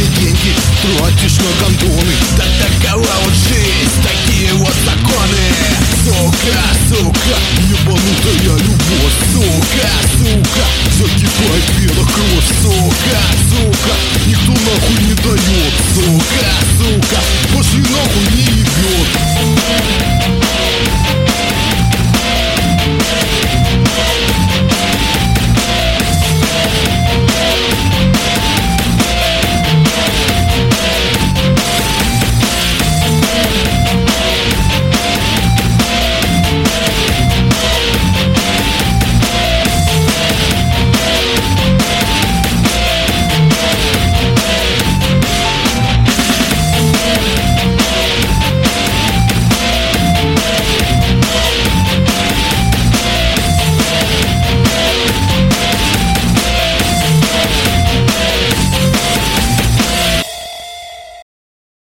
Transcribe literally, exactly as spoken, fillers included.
деньги тратишь на гондоны. Да такова вот жизнь, такие вот законы. Сука, сука, ебанутая любовь. Сука, сука, закипает вена кровь. Сука, сука.